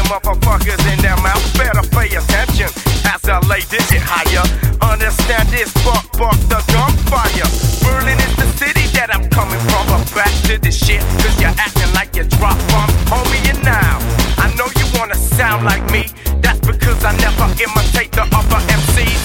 motherfuckers in their mouth better pay attention as I lay this shit higher. Understand this, fuck the gunfire. Berlin is the city that I'm coming from. But back to this shit, cause you're acting like you drop bombs. Homie, and now I know you wanna sound like me. That's because I never imitate the other MCs.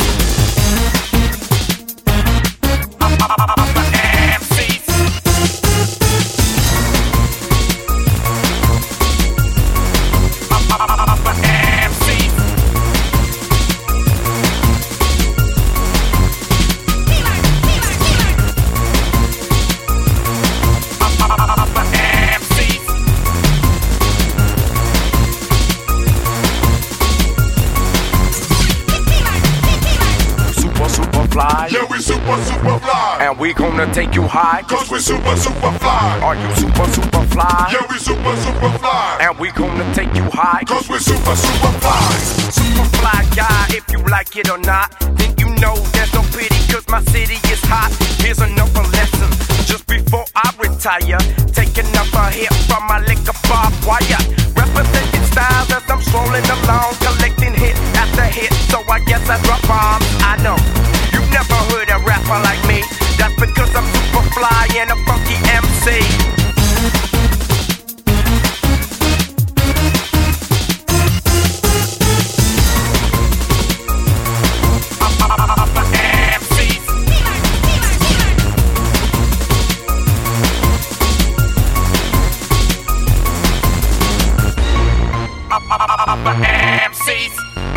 Yeah, we super fly. And we gonna take you high, cause we super fly. Are you super fly? Yeah, we super fly. And we gonna take you high, cause we super fly. Super fly guy, if you like it or not, then you know there's no pity, cause my city is hot. Here's another lesson, just before I retire, take another hit from my liquor barbed wire. Representing styles as I'm strolling along, collecting hit after hit, so I guess I drop bombs. I know you've never heard a rapper like me. That's because I'm super fly and a funky MC. MCs.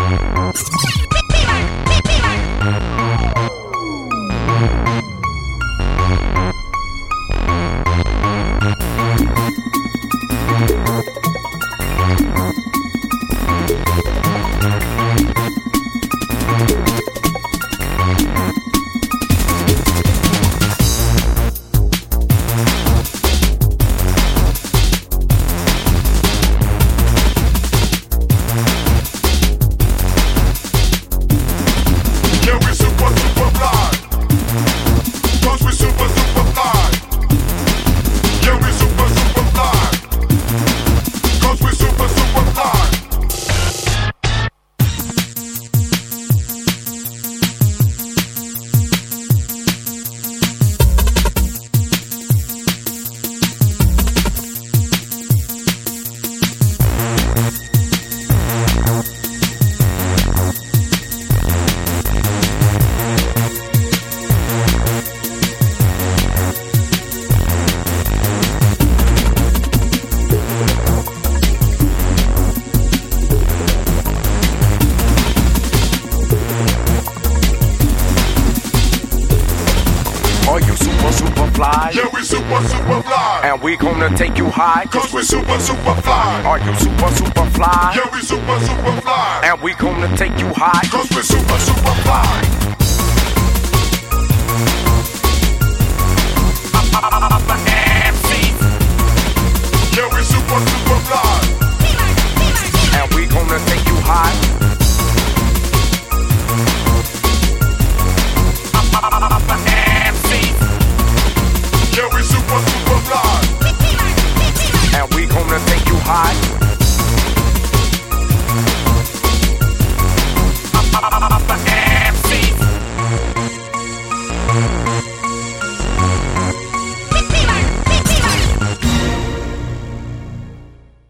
Fly. Yeah, we super fly. And we gonna take you high, cause we super fly. Are you super fly? Yeah, we super fly. And we gonna take you high, cause we super fly. MCs. Yeah, we super fly. And we gonna take you high. Yeah, we super fly. And we gonna take you high.